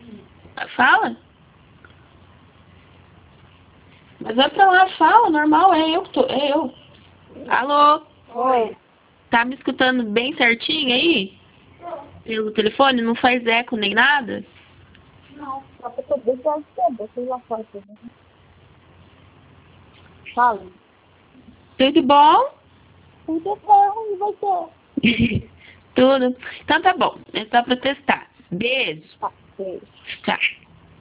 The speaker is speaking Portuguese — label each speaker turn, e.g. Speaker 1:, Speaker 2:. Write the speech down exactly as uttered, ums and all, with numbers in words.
Speaker 1: Fala. Mas vai pra lá, fala, normal, é eu que tô, é eu. Alô?
Speaker 2: Oi.
Speaker 1: Tá me escutando bem certinho aí? Pelo telefone? Não faz eco nem nada?
Speaker 2: Não, só que eu tô bem cedo, deixa eu ir lá fora. Fala.
Speaker 1: Tudo bom?
Speaker 2: Tudo bom, e você?
Speaker 1: Tudo. Então tá bom, é só pra testar. Beijo.
Speaker 2: Tá, beijo.
Speaker 1: Tchau.